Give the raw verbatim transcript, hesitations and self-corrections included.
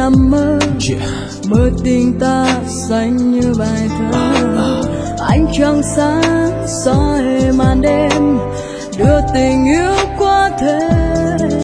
nằm mơ, mơ tình ta xanh như bài thơ. Ánh trăng sáng soi màn đêm, đưa tình yêu qua thêm.